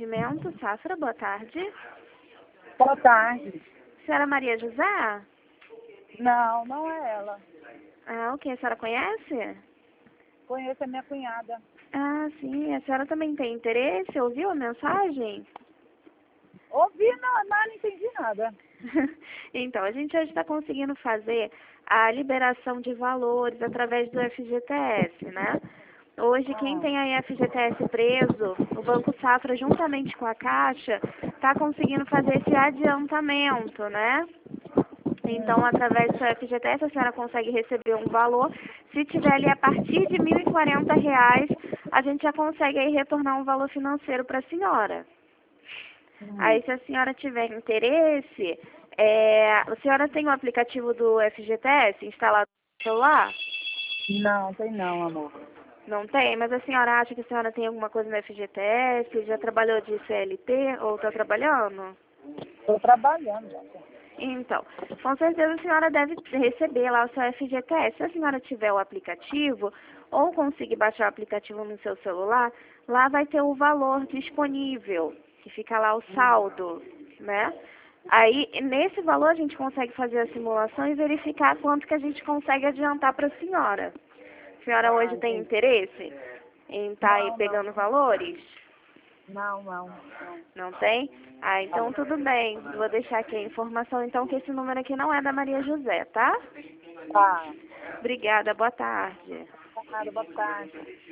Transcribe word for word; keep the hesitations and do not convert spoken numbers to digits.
Atendimento, Safra, boa tarde. Boa tarde. Senhora Maria José? Não, não é ela. Ah, ok. A senhora conhece? Conheço a minha cunhada. Ah, sim. A senhora também tem interesse? Ouviu a mensagem? Ouvi, não, mas não entendi nada. Então, a gente hoje está conseguindo fazer a liberação de valores através do F G T S, né? Hoje, quem Ah, tem a F G T S preso, o Banco Safra, juntamente com a Caixa, está conseguindo fazer esse adiantamento, né? Então, hum, através do F G T S, a senhora consegue receber um valor. Se tiver ali a partir de mil e quarenta reais, a gente já consegue aí retornar um valor financeiro para a senhora. hum. Aí, se a senhora tiver interesse, é, a senhora tem o aplicativo do F G T S instalado no celular? Não, tem não, amor. Não tem? Mas a senhora acha que a senhora tem alguma coisa no F G T S? Já trabalhou de C L T ou está trabalhando? Estou trabalhando já. Então, com certeza a senhora deve receber lá o seu F G T S. Se a senhora tiver o aplicativo ou conseguir baixar o aplicativo no seu celular, lá vai ter o valor disponível, que fica lá o saldo, né? Aí, nesse valor, a gente consegue fazer a simulação e verificar quanto que a gente consegue adiantar para a senhora. A senhora Ah, hoje tem entendi. interesse em estar aí Não, não, pegando valores? não, não, não. Não tem? Ah, então tudo bem. Vou deixar aqui a informação, então, que esse número aqui não é da Maria José, tá? Tá. Obrigada, boa tarde. Tá, boa tarde.